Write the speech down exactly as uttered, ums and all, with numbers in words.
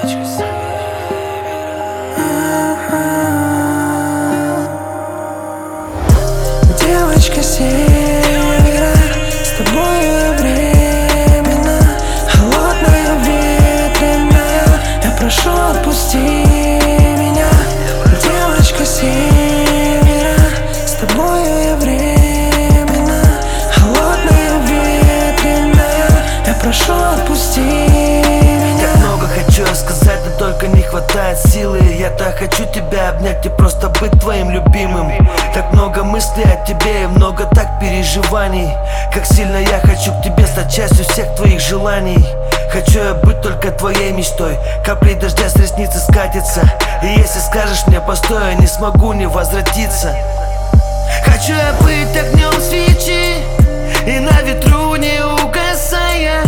Девочка с севера, с тобою временно, холодная, ветреная. Я прошу, отпусти меня. Девочка с севера, с тобою я временно, холодная, ветреная. Я прошу, отпусти меня. Так много хочу рассказать, но только не хватает силы. Я так хочу тебя обнять и просто быть твоим любимым. Так много мыслей о тебе и много так переживаний. Как сильно я хочу к тебе стать частью всех твоих желаний. Хочу я быть только твоей мечтой. Капли дождя с ресницы скатится. И если скажешь мне постой, я не смогу не возвратиться. Хочу я быть огнем свечи и на ветру не угасая.